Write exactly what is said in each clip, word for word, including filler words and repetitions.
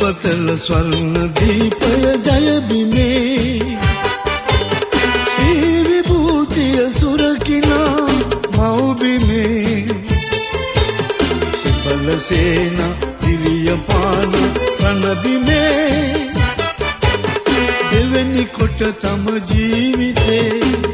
සුපතල ස්වර්ණ දීපය ජය බිමේ ශ්‍රී විභූතිය සුරකිනා මව්බිමේ සිපල සේන දිරිය පාන රණ බිමේ දෙවැනි කොට තම ජීවිතේ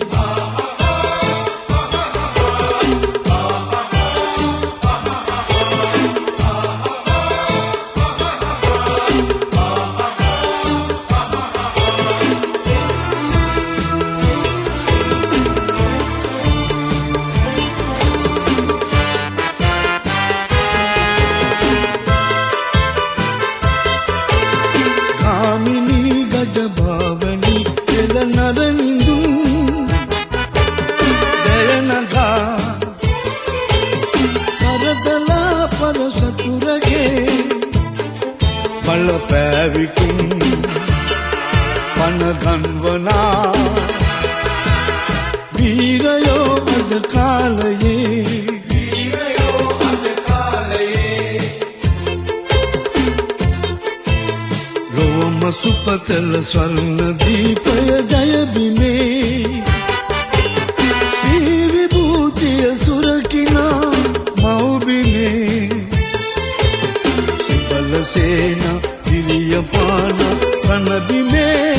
සුපතල ස්වර්ණ දීපය ජය බිමේ ශ්‍රී විභූතිය සුරකිනා මව්බිමේ සිපල සේන දිරිය පාන රණ බිමේ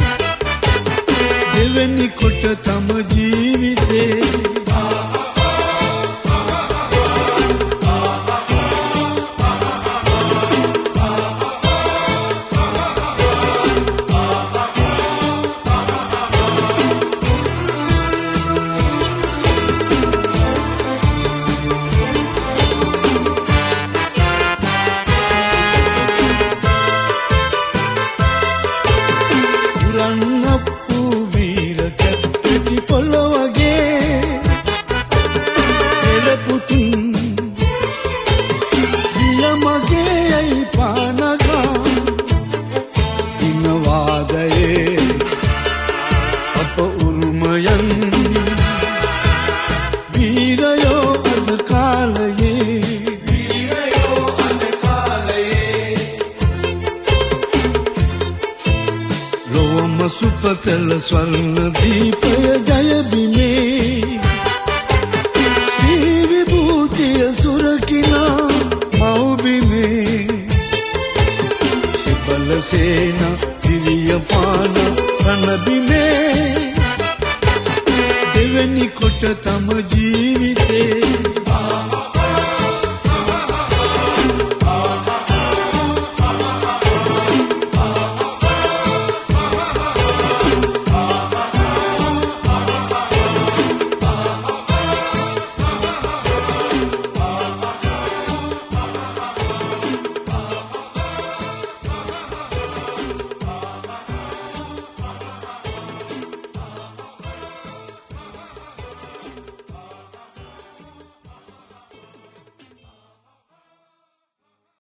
දෙවැනි කොට තම ජීවිතේ සුපතල ස්වර්ණ දීපය ජය බිමේ ශ්‍රී විභූතිය සුරකිනා මව්බිමේ සිපල සේන දිරිය පාන රණ බිමේ දෙවැනි කොට තම ජීවිතේ